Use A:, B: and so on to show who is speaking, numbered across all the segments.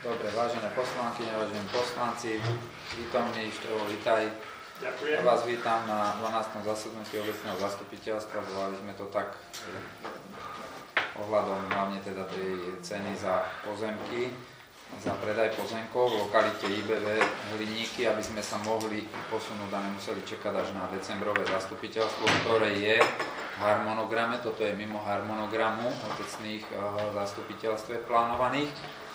A: Dobre, vážené poslanky, vážení poslanci, prítomní, Števo, vitaj.
B: Ďakujem.
A: Vás vítam na 12. zasadnutí obecného zastupiteľstva. Volali sme to tak ohľadom hlavne teda tej ceny za pozemky, za predaj pozemkov v lokalite IBV Hliníky, aby sme sa mohli posunúť a nemuseli čakať až na decembrové zastupiteľstvo, ktoré je v harmonograme. Toto je mimo harmonogramu obecných zastupiteľstve plánovaných.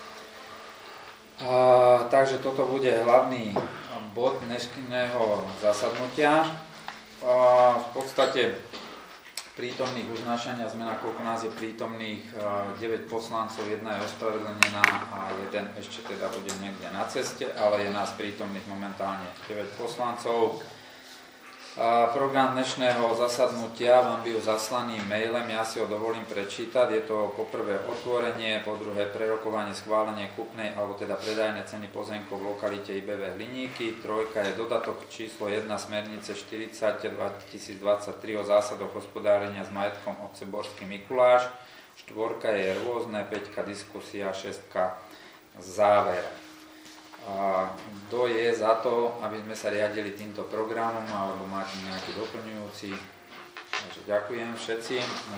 A: Takže toto bude hlavný bod dnešného zasadnutia. V podstate prítomných uznášania sme, nakoľko nás je prítomných 9 poslancov, jedna je ospravedlnená a jeden ešte teda bude niekde na ceste, ale je nás prítomných momentálne 9 poslancov. Program dnešného zasadnutia vám byl zaslaný mailem, ja si ho dovolím prečítať. Je to po prvé otvorenie, po druhé prerokovanie, schválenie kúpnej alebo teda predajnej ceny pozemkov v lokalite IBV Hliníky. Trojka je dodatok číslo 1 smernice 40/2023 o zásadoch hospodárenia s majetkom obce Borský Mikuláš. Štvorka je rôzne, 5 diskusia, 6 záver. Kto je za to, aby sme sa riadili týmto programom, alebo máte nejaký doplňujúci? Takže ďakujem všetci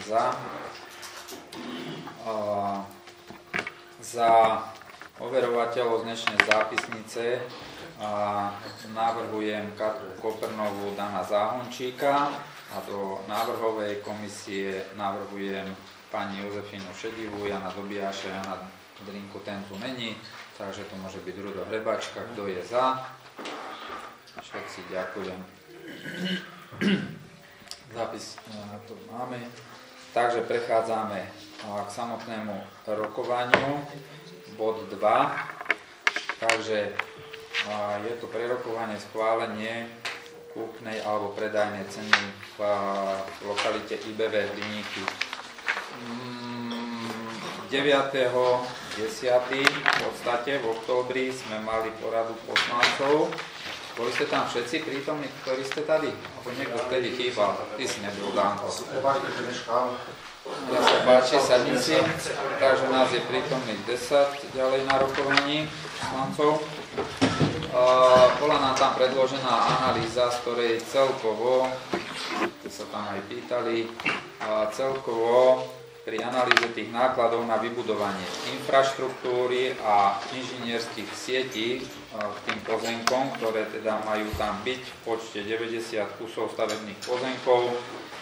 A: za overovateľov z dnešnej zápisnice. Navrhujem Katku Koprnovú, Dana Záhončíka a do návrhovej komisie navrhujem pani Jozefínu Šedivú, Jana Dobiaša, Jana Drinku, ten tu není. Takže to môže byť Rudo Hrebačka. Kto je za? Všetci ďakujem. Zápis tu máme. Takže prechádzame k samotnému rokovaniu. Bod 2. Takže je to prerokovanie, schválenie kúpnej alebo predajnej ceny v lokalite IBV Hliníky. 9.10. v podstate v októbri sme mali poradu poslancov. Boli ste tam všetci prítomní, ktorí ste tady? Alebo niekto vtedy chýbal? Ty si nebyl, Danko. Ja sa páči, sadnici. Takže nás je prítomných 10 ďalej na rokovaní poslancov. Bola nám tam predložená analýza, z ktorej celkovo, sa tam aj pýtali, celkovo pri analýze tých nákladov na vybudovanie infraštruktúry a inžinierských sietí k tým pozemkom, ktoré teda majú tam byť v počte 90 kusov stavebných pozemkov,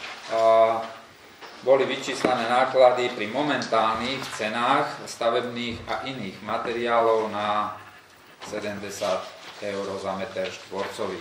A: boli vyčíslené náklady pri momentálnych cenách stavebných a iných materiálov na 70 eur za meter štvorcový.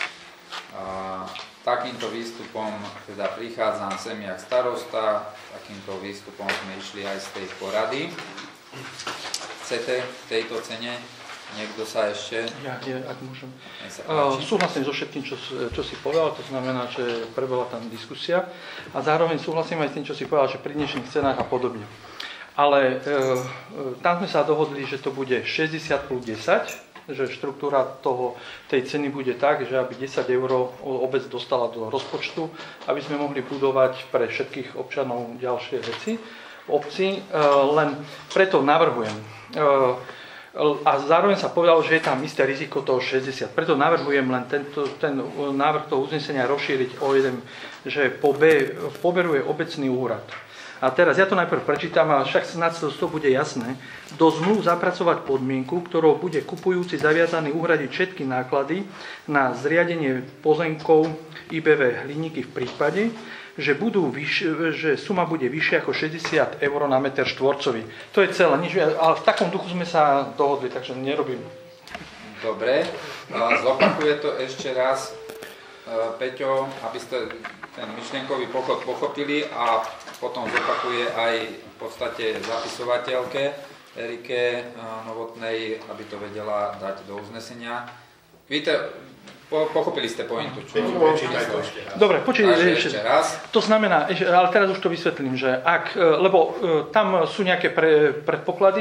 A: Takýmto výstupom teda prichádzam sem jak starosta, takýmto výstupom sme išli aj z tej porady. Chcete v tejto cene niekto sa ešte?
B: Ja ak môžem. Súhlasím so všetkým, čo si povedal, to znamená, že prebehla tam diskusia a zároveň súhlasím aj s tým, čo si povedal, že pri dnešných cenách a podobne. Ale tam sme sa dohodli, že to bude 60 plus 10, že štruktúra tej ceny bude tak, že aby 10 eur obec dostala do rozpočtu, aby sme mohli budovať pre všetkých občanov ďalšie veci v obci. Len preto navrhujem. A zároveň sa povedalo, že je tam isté riziko toho 60. Preto navrhujem len ten návrh toho uznesenia rozšíriť o jeden, že po B poberuje obecný úrad. A teraz ja to najprv prečítam a však snad to bude jasné. Do zmluv zapracovať podmienku, ktorou bude kupujúci zaviazaný uhradiť všetky náklady na zriadenie pozemkov IBV Hliníky v prípade, že suma bude vyššia ako 60 eur na meter štvorcový. To je celé, ale v takom duchu sme sa dohodli, takže nerobím.
A: Dobre, zopakuje to ešte raz, Peťo, aby ste ten myšlienkový pochod pochopili a potom zopakuje aj v podstate zapisovateľke Erike Novotnej, aby to vedela dať do uznesenia. Víte, pochopili ste pointu, čo?
B: Dobre, počujte
A: ešte raz.
B: To znamená, ale teraz už to vysvetlím, že lebo tam sú nejaké predpoklady,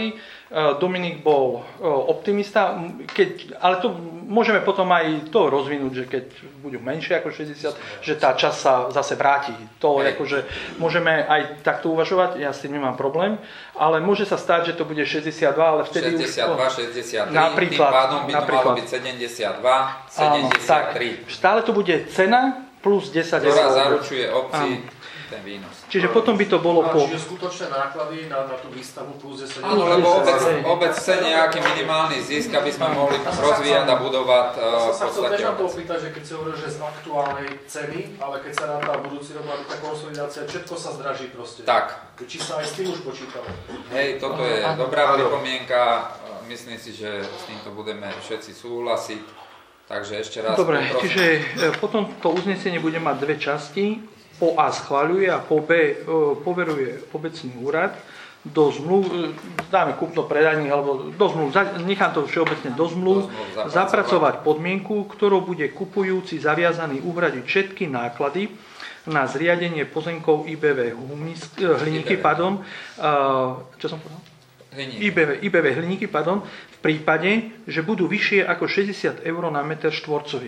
B: Dominik bol optimista, ale to môžeme potom aj to rozvinúť, že keď budú menšie ako 60, že tá časť sa zase vráti. To akože môžeme aj takto uvažovať, ja s tým nemám problém, ale môže sa stať, že to bude 62, ale vtedy
A: 62, 63,
B: napríklad,
A: tým pádom by to malo byť 72, 73.
B: Stále to bude cena plus 10 eur.
A: Ktorá zaručuje obci ten výnos.
B: Čiže potom by to bolo po...
C: Čiže skutočné náklady na tú výstavu plus 10 eur.
A: Áno, lebo obec chce nejaký minimálny zisk, aby sme mohli rozvíjať a budovať v
C: podstate. Ja sa chcel tiež na to
A: obec.
C: opýtať, že keď si hovoril, že z aktuálnej ceny, ale keď sa ráta budúci rok tá konsolidácia, všetko sa zdraží proste.
A: Tak.
C: Či sa aj s tým už počítalo?
A: Hej, toto je dobrá pripomienka. Myslím si, že s týmto budeme všetci súhlasiť. Takže ešte raz
B: Dobre,
A: poprosím.
B: čiže potom to uznesenie bude mať dve časti. Po A schvaľuje a po B poveruje obecný úrad do zmluv, dáme kúpno-predajných, alebo do zmluv, nechám to všeobecne do zmluv, zapracovať podmienku, ktorou bude kupujúci zaviazaný uhradiť všetky náklady na zriadenie pozemkov IBV Hliníky, čo som povedal? IBV Hliníky, v prípade, že budú vyššie ako 60 eur na meter štvorcový.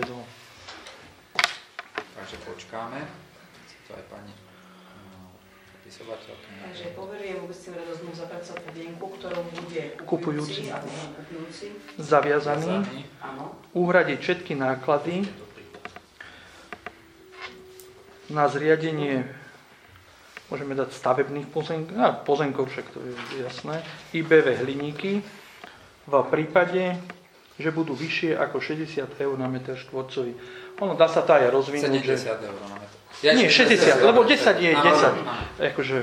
A: Takže počkáme. To aj pani vysobateľka.
D: Takže poverujem obecným radozmluv zapracovať podmienku, ktorou bude
B: Kupujúci.
D: kupujúci
B: Zaviazaný
D: áno,
B: uhradiť všetky náklady na zriadenie, môžeme dať stavebných pozemkov, však to je jasné, IBV Hliníky v prípade, že budú vyššie ako 60 eur na meter štvorcový. Ono dá sa to aj rozvinúť,
A: 70 eur na meter.
B: Nie, 60, lebo 10 je 10. Akože...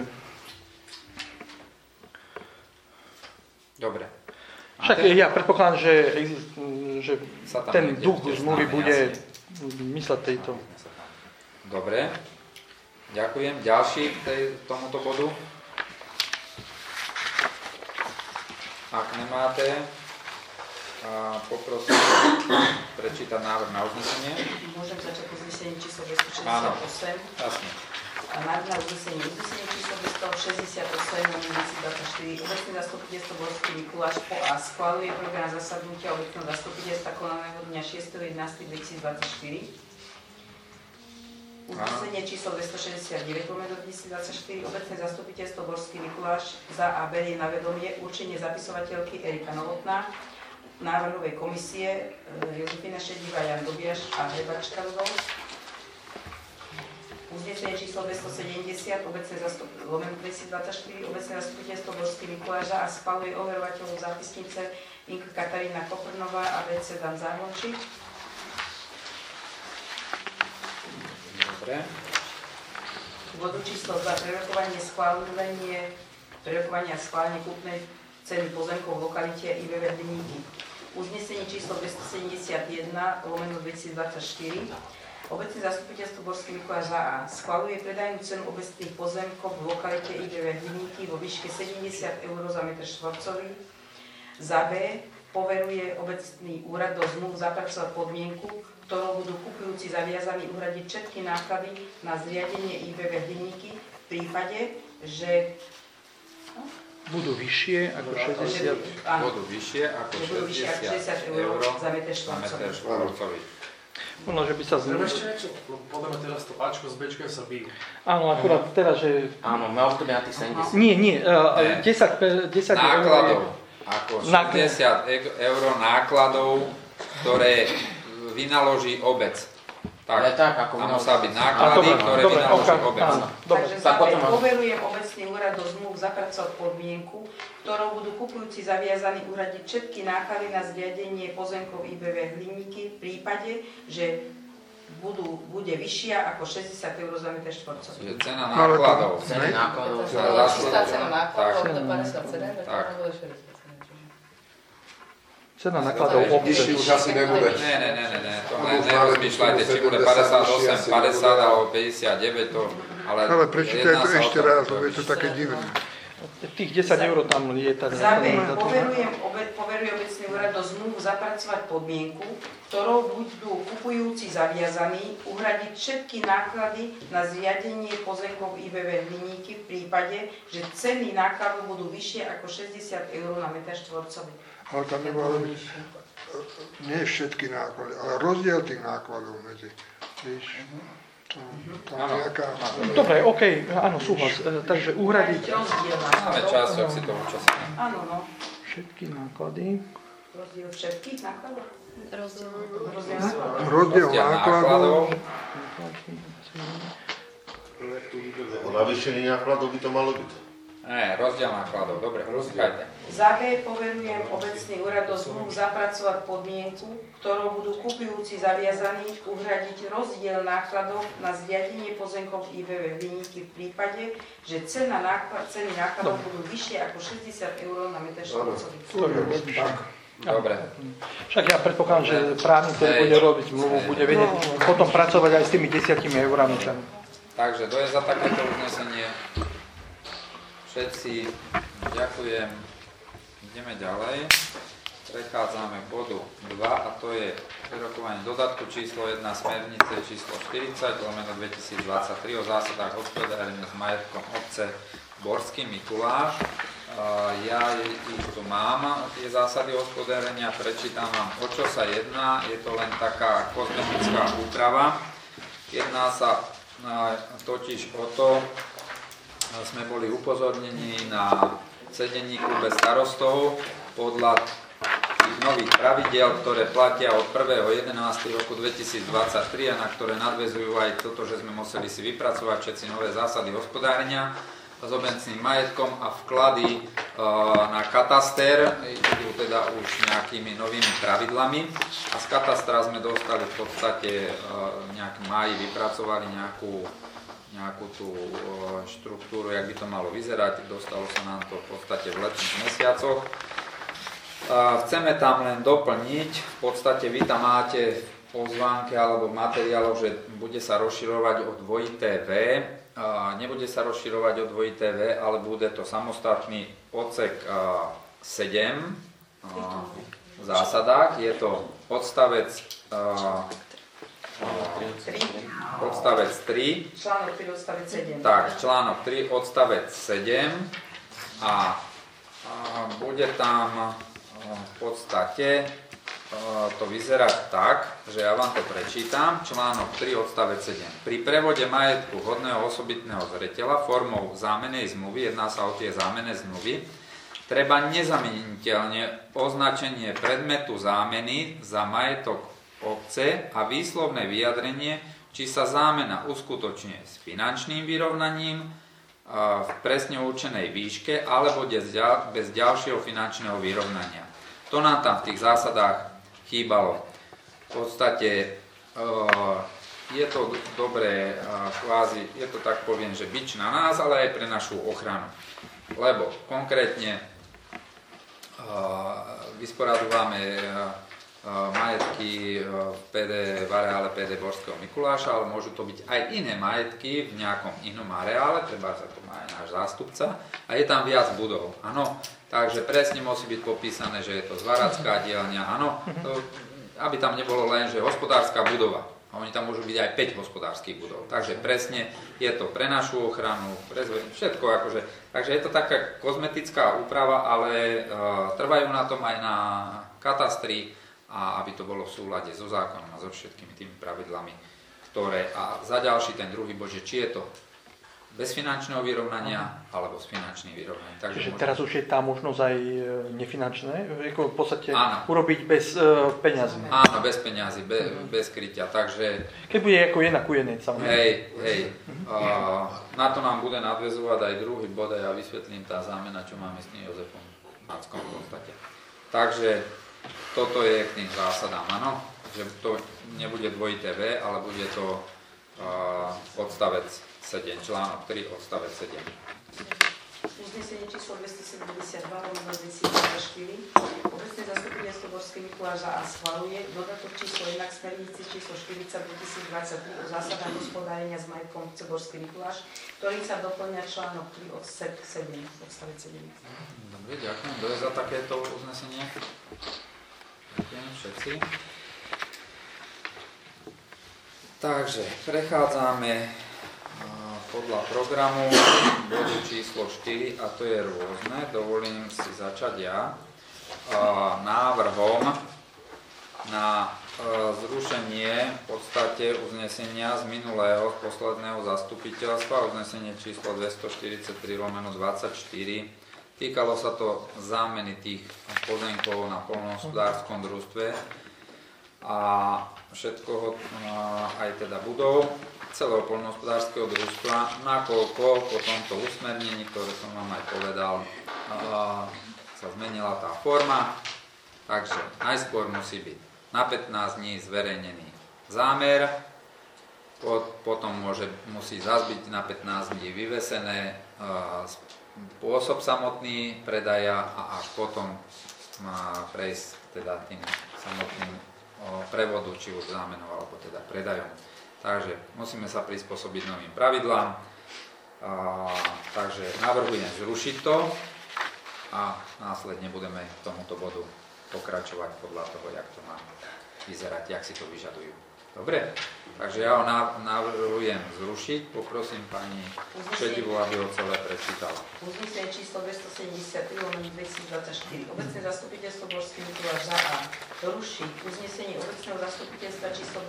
A: Dobre.
B: Však ja predpokladám, že ten duch zmluvy bude mysleť tejto.
A: Dobre. Ďakujem. Ďalší k tomuto bodu. Ak nemáte, poprosím prečítať návrh na uznesenie.
D: Môžem začať uznesenie číslo 268.
A: Áno, jasne.
D: Návrh na uznesenie číslo 268 na 2024. Obecné zastupiteľstvo Borský Mikuláš po A schvaľuje program zasadnutia obecného zastupiteľstva konaného dňa 6.11.2024. Uznesenie číslo 269/2024. Obecné zastupiteľstvo Borský Mikuláš za a berie na vedomie určenie zapisovateľky Erika Novotná, návrhovej komisie Jozefina Šedivá, Jan Dobiaš a Heba Čkalovou. Uznesenie číslo 270 2024. Obecné zastupiteľstvo Borský Mikuláš a schvaľuje overovateľov zápisnice Inka Katarína Koprnová a VC Dan Záhončík.
A: Dobre.
D: Bodu číslo 2. Prerokovanie a schválenie kúpnej ceny pozemkov v lokalite IBV Hliníky. Uznesenie číslo 271/2024. Obecné zastupiteľstvo Borský Mikuláš za A schvaľuje predajnú cenu obecných pozemkov v lokalite IBV Hliníky vo výške 70 eur za metr štvorcový. Za B poveruje obecný úrad do zmluv zapracovať podmienku, ktorou budú kupujúci zaviazaní uhradiť všetky náklady na zriadenie IBV Hliníky v prípade, že
B: budú vyššie ako 60
A: eur
D: za meter
A: štvorcový.
B: Možno, že by sa
C: Ešte niečo, podľa mňa teraz to Ačko s Bčko sa bijú.
B: Áno, akurát teraz, že...
E: Áno, my ostupíme na tých 70.
B: Nie, 10
A: nákladov.
B: eur.
A: Ako 60 eur nákladov, ktoré vynaloží obec. Tak, tam musia byť náklady, ktoré vynaloží obec.
D: Takže zároveň poverujem obecný úrad do zmluv zapracovať podmienku, ktorou budú kupujúci zaviazaní uhradiť všetky náklady na zriadenie pozemkov IBV Hliníky v prípade, že bude vyššia ako 60 eur za meter štvorcový.
A: Čiže cena nákladov.
E: Ceny nákladov.
F: Čistá cena nákladov, to 50 cena,
A: tak.
F: to bude 40 cena.
B: Cena nákladov obce.
G: Už asi nebude.
A: Ne, to nerozmýšľajte, či bude 58, 50 alebo 59, to...
G: Ale prečítaj to ešte raz, lebo je to také divné.
B: Tých 10 eur tam lieta.
D: Za B poveruje obecný úrad do zmluv zapracovať podmienku, ktorou budú kupujúci zaviazaní uhradiť všetky náklady na zriadenie pozemkov IBV Hliníky v prípade, že ceny nákladov budú vyššie ako 60 eur na meter štvorcový.
G: Ale tam nebolo nie všetky náklady, ale rozdiel tých nákladov medzi. Víš, tam nejaká...
B: Dobre, OK, áno, súhlas. Takže uhradiť
A: Máme čas, ak si to účastní.
D: Áno, no.
B: všetky náklady.
D: Rozdiel všetkých nákladov?
G: Rozdiel nákladov.
H: O navýšení nákladov by to malo byť.
A: Ne, rozdiel nákladov, dobre, rozdielajte.
D: Za B poverujem obecný úrad do zmluv zapracovať podmienku, ktorou budú kupujúci zaviazaní uhradiť rozdiel nákladov na zriadenie pozemkov IBV Hliníky v prípade, že ceny nákladov budú vyššie ako 60 eur na meter štvorcový.
A: Dobre.
B: Však ja predpokladám, že právnik, ktorý bude robiť zmluvu, bude vedieť potom pracovať aj s tými 10 eurami.
A: Takže to je za takéto uznesenie. Všetci, ďakujem. Ideme ďalej. Prechádzame k bodu 2 a to je prerokovanie dodatku číslo 1 smernice číslo 40/2023 o zásadách hospodárenia s majetkom obce Borský Mikuláš. Ja ich tu mám, tie zásady hospodárenia, prečítam vám, o čo sa jedná. Je to len taká kozmetická úprava. Jedná sa totiž o to, sme boli upozornení na sedení klube starostov podľa tých nových pravidiel, ktoré platia od 1.11. roku 2023 a na ktoré nadväzujú aj toto, že sme museli si vypracovať všetci nové zásady hospodárenia s obecným majetkom a vklady na kataster idú teda už nejakými novými pravidlami a z katastra sme dostali v podstate nejak máji vypracovali nejakú tú štruktúru, jak by to malo vyzerať. Dostalo sa nám to v podstate v letných mesiacoch. Chceme tam len doplniť, v podstate vy tam máte v pozvánke alebo v materiáloch, že bude sa rozširovať o dvojité V. Nebude sa rozširovať o dvojité V, ale bude to samostatný odsek 7 v zásadách. Je to odstavec 3.
D: Článok 3, odstavec 7.
A: Tak, článok 3, odstavec 7 a bude tam v podstate to vyzerať tak, že ja vám to prečítam. Článok 3, odstavec 7. Pri prevode majetku hodného osobitného zreteľa formou zámennej zmluvy, jedná sa o tie zámenné zmluvy, treba nezameniteľne označenie predmetu zámeny za majetok obce a výslovné vyjadrenie, či sa zámena uskutočňuje s finančným vyrovnaním v presne určenej výške alebo bez ďalšieho finančného vyrovnania. To nám tam v tých zásadách chýbalo. V podstate je to dobré, kvázi, je to tak poviem, že bič na nás, ale aj pre našu ochranu. Lebo konkrétne vysporadujeme majetky v areále PD Borského Mikuláša, ale môžu to byť aj iné majetky v nejakom inom areále, treba sa to má aj náš zástupca, a je tam viac budov, áno, takže presne musí byť popísané, že je to zvaracká dielňa, áno, aby tam nebolo len, že hospodárska budova, a oni tam môžu byť aj 5 hospodárskych budov, takže presne je to pre našu ochranu, pre všetko akože, takže je to taká kozmetická úprava, ale trvajú na tom aj na katastri, a aby to bolo v súlade so zákonom a so všetkými tými pravidlami, ktoré, a za ďalší ten druhý bod, že či je to bez finančného vyrovnania alebo s finančným vyrovnaním.
B: Čiže teraz už je tá možnosť aj nefinančné, v podstate urobiť bez peňazí.
A: Áno, bez peňazí, bez krytia, takže...
B: Keď bude ako jedna ku jednej, samozrejme.
A: Hej, na to nám bude nadväzovať aj druhý bod a ja vysvetlím tá zámena, čo máme s tým Jozefom Mackom v podstate. Takže toto je k tým zásadám, áno, že to nebude dvojité V, ale bude to odstavec 7, článok 3, odstavec 7.
D: Uznesenie číslo 272/2024. Obecné zastupiteľstvo Borský Mikuláš za A schvaľuje dodatok číslo 1 k smernici číslo 40/2023 o zásadách hospodárenia s majetkom obce Borský Mikuláš, ktorým sa doplňa článok 3, odsek 7, odstavec 7.
A: Dobre, ďakujem. Kto je za takéto uznesenie? všetci. Takže prechádzame podľa programu bodu číslo 4 a to je rôzne. Dovolím si začať ja návrhom na zrušenie v podstate uznesenia z minulého posledného zastupiteľstva, uznesenie číslo 243/24. Týkalo sa to zámeny tých pozemkov na poľnohospodárskom družstve a všetkoho, aj teda budov celého poľnohospodárskeho družstva, nakoľko po tomto usmernení, ktoré som vám aj povedal, sa zmenila tá forma. Takže najskôr musí byť na 15 dní zverejnený zámer, potom musí zás byť na 15 dní vyvesené spôsob samotný predaja a až potom má prejsť teda tým samotným prevodu, či už zámenou alebo teda predajom. Takže musíme sa prispôsobiť novým pravidlám. Takže navrhujem zrušiť to a následne budeme k tomuto bodu pokračovať podľa toho, jak to má vyzerať, jak si to vyžadujú. Dobre? Takže ja ho navrhujem zrušiť. Poprosím pani Šedivu, aby ho celé prečítala.
D: Uznesenie číslo 273/2024. Obecné zastupiteľstvo Borský Mikuláš za A. Rušiť uznesenie obecného zastupiteľstva číslo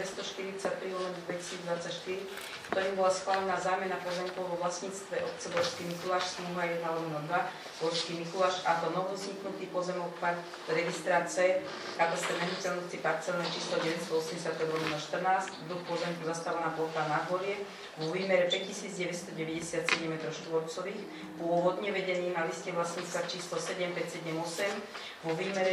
D: 243/2024, ktorým bola schválená zámena pozemkov vo vlastníctve obce Borský Mikuláš, smuha 1/2, Borský Mikuláš, a to novovzniknutý pozemok registra C, kataster nehnuteľnosti parcelné číslo 985/14, druh pozemku zastávaná plocha Nádvorie vo výmere 5997 m2, pôvodne vedený na liste vlastníctva číslo 7578 vo výmere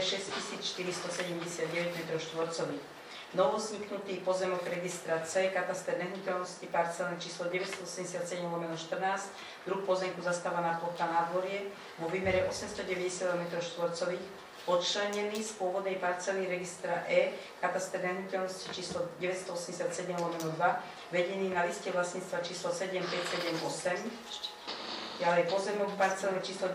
D: 6479 m2. Novovzniknutý pozemok registra C, kataster nehnuteľnosti parcelné číslo 987/14, druh pozemku zastávaná plocha Nádvorie vo výmere 890 m2, odčlenený z pôvodnej parcely registra E, kataster nehnuteľnosti číslo 987/2, vedený na liste vlastníctva číslo 7578. Ďalej pozemok parcelné číslo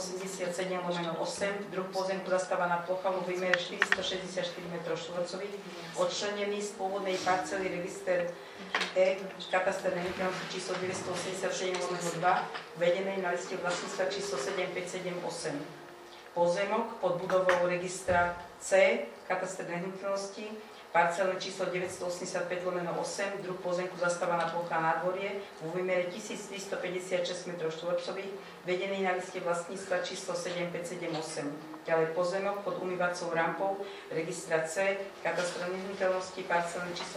D: 987/8, druh pozemku zastávaná plocha vo výmere 464 m2, odčlenený z pôvodnej parcely register E, kataster nehnuteľnosti číslo 987/2, vedenej na liste vlastníctva číslo 7578. Pozemok pod budovou registra C, kataster nehnuteľnosti, parcelné číslo 985/8, druh pozemku zastávaná plocha Nádvorie vo výmere 1356 m2, vedený na liste vlastníctva číslo 7578. Ďalej pozemok pod umývacou rampou registra C, kataster nehnuteľnosti, parcelné číslo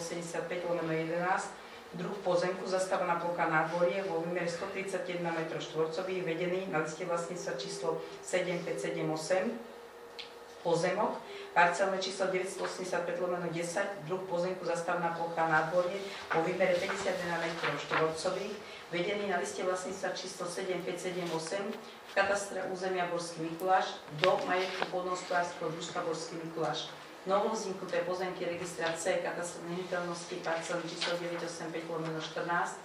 D: 985/11, druh pozemku zastávaná plocha Nádvorie vo výmere 131 m2, vedený na liste vlastníctva číslo 7578. Pozemok, parcelné číslo 985/10, druh pozemku zastávaná plocha Nádvorie vo výmere 51 m2, vedený na liste vlastníctva číslo 7578 v katastre územia Borský Mikuláš do majetku poľnohospodárskeho družstva Borský Mikuláš. Novovzniknuté pozemky registra C, kataster nehnuteľnosti, parcelné číslo 985/14,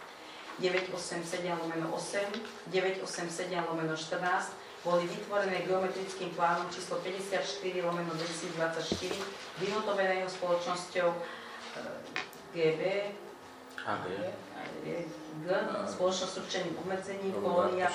D: 987/8, 987/14 boli vytvorené geometrickým plánom číslo 54/2024, vyhotoveného spoločnosťou GB, spoločnosť s určeným obmedzením, kolónia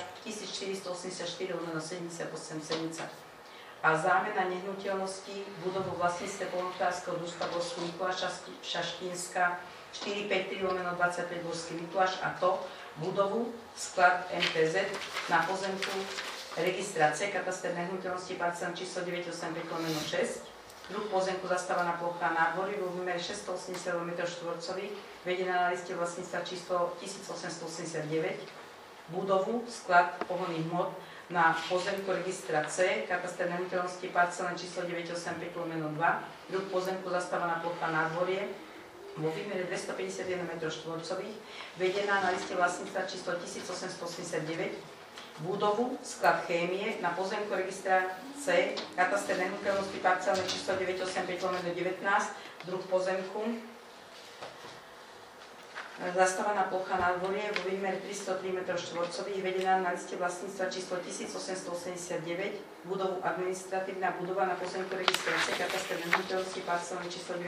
D: 1484/78 Senica. A zámena nehnuteľnosti budovu vlastníctve poľnohospodárskeho družstva Borský Mikuláš Šaštínska 453/25 Borský Mikuláš, a to budovu sklad MTZ na pozemku registra C, kataster nehnuteľnosti, parcelné číslo 985/6, druh pozemku zastávaná plocha Nádvorie vo výmere 680 m2, vedená na liste vlastníctva číslo 1889, budovu sklad pohonných hmot na pozemku registra C, kataster nehnuteľnosti, parcelné číslo 985/2, druh pozemku zastávaná plocha Nádvorie vo výmere 251 m2, vedená na liste vlastníctva číslo 1889, budovu sklad chémie na pozemku registra C, kataster nehnuteľnosti, parcelné číslo 985/19, druh pozemku Zastávaná plocha nádvorie vo výmere 303 m2 vedená na liste vlastníctva číslo 1889, budovu administratívna budova na pozemku registrácie kataster nehnuteľnosti parcelné číslo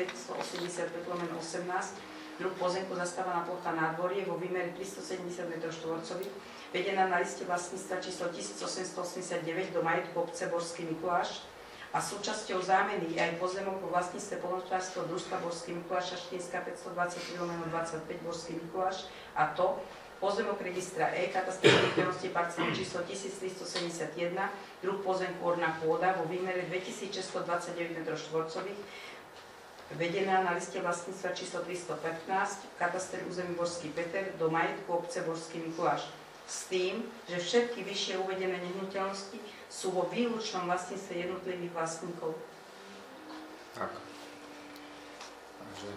D: 985/18, druh pozemku zastávaná plocha nádvorie vo výmere 370 m2 vedená na liste vlastníctva číslo 1889 do majetku obce Borský Mikuláš a súčasťou zámeny je aj pozemok vo vlastníctve poľnohospodárskeho družstva Borský Mikuláš Šaštínska 523/25 Borský Mikuláš, a to pozemok registra E, kataster nehnuteľnosti parcelné číslo 1371, druh pozemku orná pôda vo výmere 2629 m2, vedená na liste vlastníctva číslo 315, kataster území Borský Peter do majetku obce Borský Mikuláš. S tým, že všetky vyššie uvedené nehnuteľnosti sú vo výlučnom vlastníctve jednotlivých vlastníkov.
A: Tak. Takže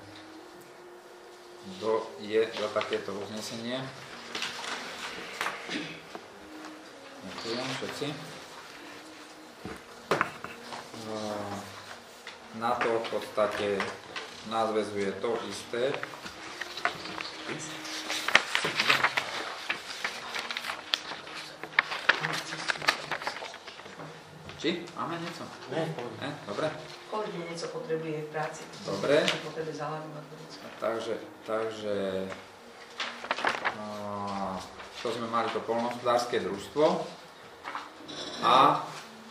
A: kto je za takéto uznesenie? Ďakujem všetci. Na to v podstate nadväzuje to isté. Či? Máme niečo?
E: Ne.
A: Dobre.
D: Kolegyne niečo potrebuje v práci.
A: Dobre.
D: Potrebuje zaľadovať.
A: Takže to sme mali to poľnohospodárske družstvo a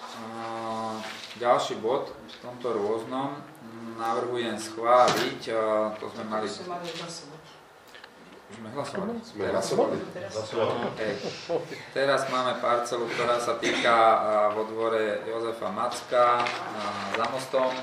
A: ďalší bod v tomto rôznom navrhujem schváliť, to sme mali... Už sme hlasovali. Teraz máme parcelu, ktorá sa týka vo dvore Jozefa Macka za mostom.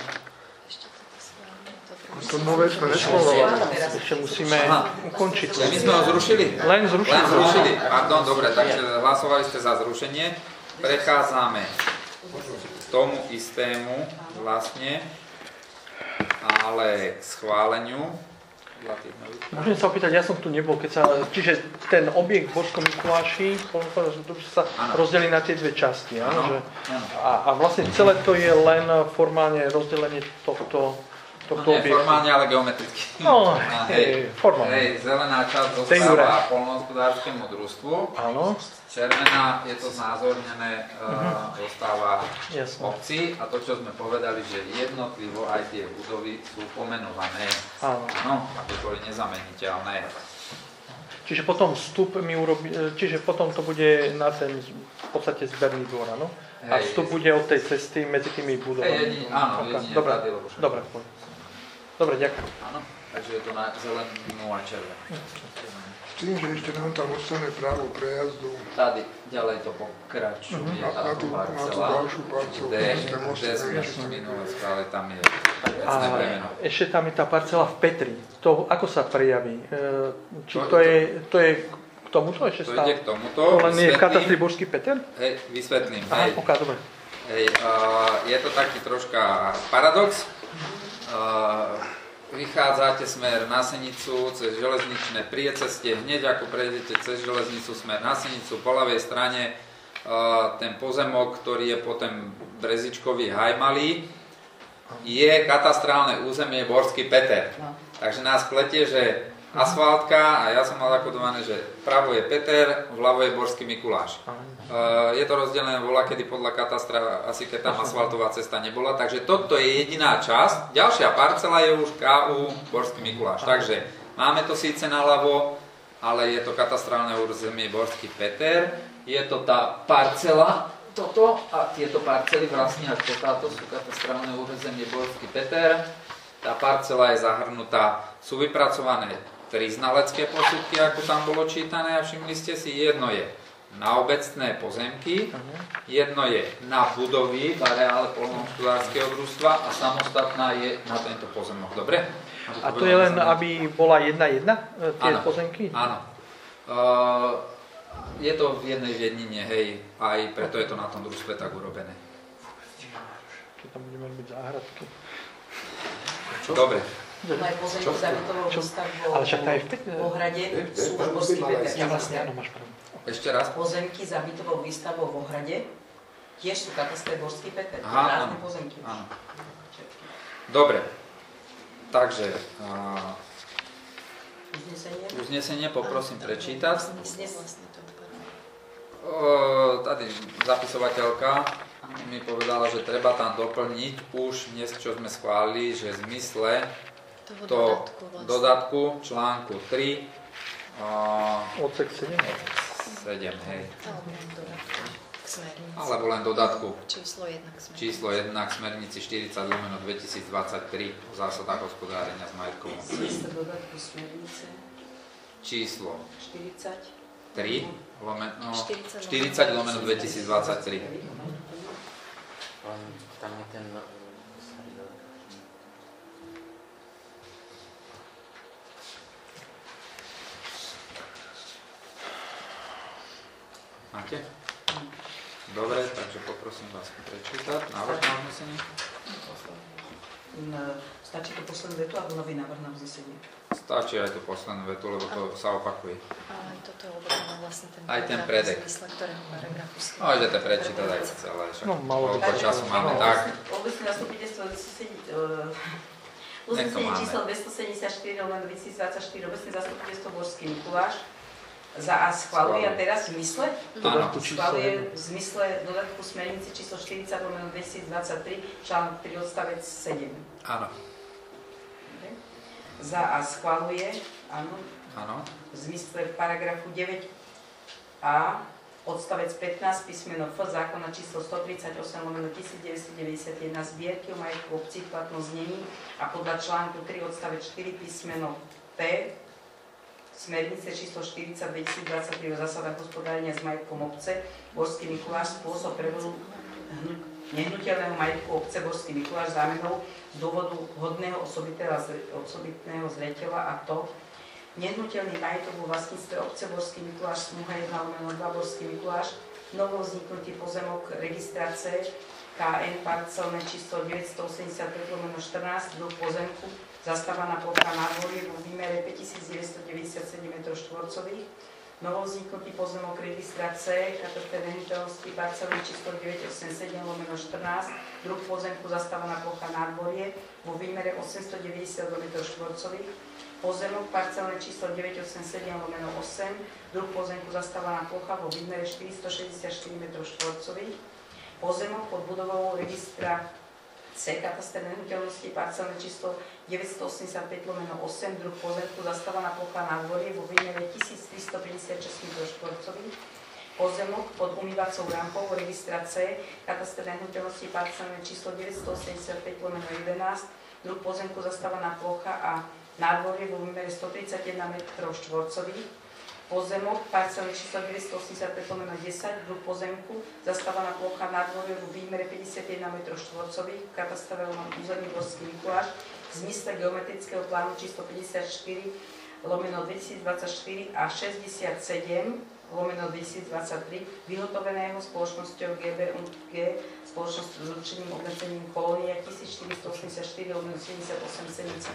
G: To nové sme neschválovali.
B: Ešte musíme ukončiť.
A: My sme ho zrušili?
B: Len zrušili.
A: Pardon, dobre, takže hlasovali ste za zrušenie. Prechádzame k tomu istému vlastne, ale k schváleniu.
B: Môžem sa opýtať, ja som tu nebol, čiže ten objekt v Borskom Mikuláši sa rozdelí na tie dve časti, áno? A vlastne celé to je len formálne rozdelenie tohto objektu.
A: Nie formálne, ale geometricky.
B: No, formálne.
A: Zelená časť dostáva poľnohospodárskemu družstvu.
B: Áno.
A: Červená, je to znázornené, dostáva obci, a to, čo sme povedali, že jednotlivo aj tie budovy sú pomenované. Áno, aby boli nezameniteľné.
B: Čiže potom potom to bude na ten v podstate zberný dvor, áno? A vstup bude od tej cesty medzi tými budovami.
A: Áno, jedine tady, lebo všetko.
B: Dobre, ďakujem.
A: Áno, takže je to na zelenú a červenú.
G: S tým, že ešte nám tam ostane právo prejazdu.
A: Tady ďalej to pokračuje,
G: na tú ďalšiu parcelu.
A: Kde sme minule stále, tam je bremeno.
B: Ešte tam je tá parcela v Petri. To ako sa prejaví? Či to je k tomuto ešte stále?
A: To ide k tomuto.
B: To len je v katastri Borský Peter?
A: Vysvetlím.
B: Dobre.
A: Je to taký troška paradox. Vychádzate smer na Senicu cez železničné priecestie, hneď ako prejdete cez železnicu smer na Senicu, po ľavej strane ten pozemok, ktorý je potom Brezičkový Hajmalí, je katastrálne územie Borský Peter. Takže nás pletie, že asfaltka, a ja som mal zakodované, že vpravo je Peter, vľavo je Borský Mikuláš. Je to rozdelené voľakedy podľa katastra, asi keď tam asfaltová cesta nebola, takže toto je jediná časť. Ďalšia parcela je už KU Borský Mikuláš. Takže máme to síce naľavo, ale je to katastrálne územie Borský Peter. Je to tá parcela, toto, a tieto parcely vlastne až po táto sú katastrálne územie Borský Peter. Tá parcela je zahrnutá, sú vypracované 3 znalecké posudky, ako tam bolo čítané, a všimli ste si, jedno je na obecné pozemky, jedno je na budovy v areále poľnohospodárskeho družstva a samostatná je na tento pozemok. Dobre?
B: A to je len, aby bola jedna tie pozemky?
A: Áno. Je to v jednej jednine, hej, aj preto je to na tom družstve tak urobené.
B: Keď tam budeme robiť záhradky.
A: Dobre.
D: Aj pozemky za bytovou výstavbou v Ohrade sú už Borský Peter.
A: Ešte raz.
D: Pozemky za bytovou výstavbou v Ohrade tiež sú katastre Borský Peter.
A: Aha,
D: rázne pozemky.
A: Áno. Dobre. Takže Uznesenie poprosím prečítať. Tady zapisovateľka mi povedala, že treba tam doplniť už dnes, čo sme schválili, že v zmysle toho dodatku článku 3
B: Odsek 7.
A: 7, hej. Alebo len dodatku.
F: Číslo 1
A: k smernici 40/2023 o zásadách hospodárenia s majetkom.
D: Dodatku smernice.
A: Číslo
D: 40.
A: 40/2023.
E: Tam je ten...
A: Máte? Dobre, takže poprosím vás prečítať návrh na uznesenie.
D: Stačí to poslednú vetu alebo nový návrh na uznesenie?
A: Stačí aj tú poslednú vetu, lebo to sa opakuje.
F: Ale toto je obrané vlastne ten
A: Aj ten predek.
F: v zmysle ktorého paragrafu si...
A: No, idete prečítať aj celé, však
B: No, malo
A: koľko času máme, tak.
D: Obecné zastupiteľstvo uznesenie číslo 274/2024 obecné zastupiteľstvo Božský Mikuláš za A schvaluje a teraz v zmysle?
A: Áno.
D: Schvaluje v zmysle dodatku smernice číslo 40/2023 článok 3 odstavec 7.
A: Áno.
D: Za A schvaluje, áno,
A: Áno.
D: v zmysle paragrafu 9a odstavec 15 písmeno F zákona číslo 138/1991 zbierky o majetku obcí v platnom znení a podľa článku 3 odstavec 4 písmeno P smernice číslo 40/2023 o zásadách hospodárenia s majetkom obce Božský Mikuláš spôsob prevodu nehnuteľného majetku obce Božský Mikuláš zámenou z dôvodu hodného osobitného zreteľa, a to nehnuteľný majetok vo vlastníctve obce Božský Mikuláš, smuha 1/2 Božský Mikuláš, novo vzniknutý pozemok registrácie KN parcelné číslo 985/14, druh pozemku, zastávaná plocha nádvorie vo výmere 5997 m2, novo vzniknutý pozemok registrácie katastr nehnuteľnosti parcelné číslo 987/14, druh pozemku, zastávaná plocha nádvorie vo výmere 890 m2, pozemok parcelné číslo 987/8, druh pozemku, zastávaná plocha vo výmere 464 m2, pozemok pod budovou registra C katastr nehnuteľnosti parcelné číslo 985/8, druh pozemku, zastávaná plocha nádvorie vo výmere 1356 m2, pozemok pod umývacou rampou registra C katastr nehnuteľnosti parcelné číslo 985/11, druh pozemku, zastávaná plocha a nádvorie vo výmere 131 m2, pozemok parcelné číslo 985/10, druh pozemku, zastávaná plocha nádvorie vo výmere 51 m2, katastrálnom území Božský Mikuláš v zmysle geometrického plánu číslo 54/2024 a 67/2023 vyhotoveného spoločnosťou GBUG spoločnosť s ručeným obmedzením Kolónia 1484/78 Senica.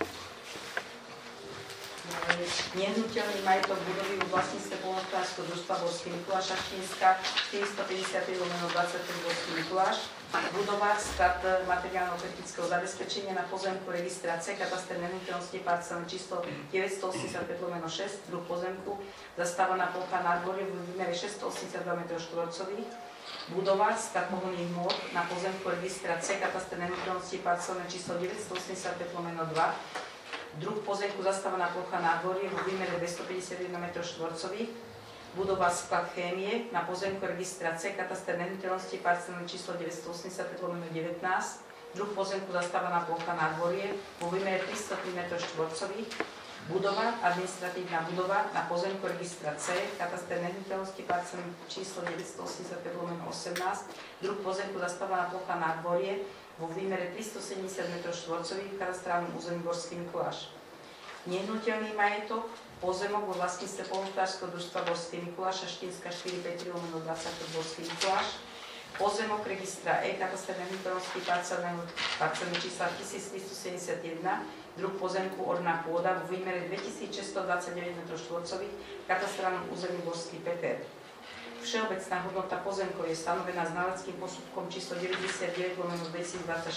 D: Nehnuteľný majetok budovy v vlastníctve poľnohospodárskeho družstva Božský Mikuláš Šaštínska 453/23 Božský Mikuláš, budova sklad materiálno-technického zabezpečenia na pozemku registra C katastr nehnuteľnosti parcelné číslo 985/6, druh pozemku, zastávaná plocha nádvorie v výmere 682 m2, budova sklad pohonných hmôt na pozemku registra C katastr nehnuteľnosti parcelné číslo 985/2, druh pozemku, zastávaná plocha nádvorie vo výmere 251 m2, budova sklad chémie na pozemku registra C katastr nehnuteľnosti parcelné číslo 985/19, druh pozemku, zastávaná plocha nádvorie vo výmere 303 m2, budova, administratívna budova na pozemku registra C katastr nehnuteľnosti parcelné číslo 985/18, druh pozemku, zastávaná plocha nádvorie vo výmere 370 m2 v katastrálnom území Božský Mikuláš. Nehnuteľný majetok, pozemok vo vlastníctve poľnohospodárskeho družstva Božský Mikuláš Šaštínska 453/20 Božský Mikuláš, pozemok registra E katastr nehnuteľnosti parcelné čísla 1371, druh pozemku orná pôda vo výmere 2629 m2 v katastrálnom území Božský Peter. V všeobecná hodnota pozemkov je stanovená znaleckým posudkom číslo 99/2024,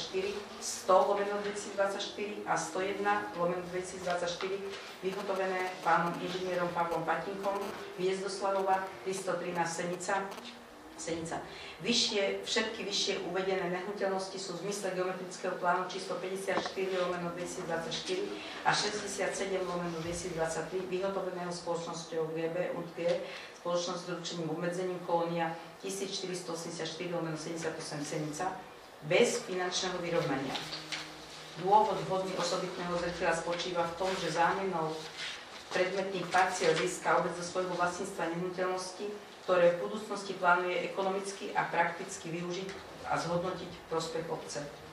D: 100/2024 a 101/2024 vyhotovené pánom inžinierom Pavlom Patinkom, Hviezdoslavova, 313 Senica. Všetky vyššie uvedené nehnuteľnosti sú v zmysle geometrického plánu číslo 54/2024 a 67/2023 vyhotoveného spoločnosťou GB&G, spoločnosť s ručením obmedzením Kolónia 1484/78 Senica, bez finančného vyrovnania. Dôvod vhodný osobitného zretela spočíva v tom, že zámenou predmetných parciel získa obec zo svojho vlastníctva nehnuteľnosti, ktoré v budúcnosti plánuje ekonomicky a prakticky využiť a zhodnotiť v prospech obce.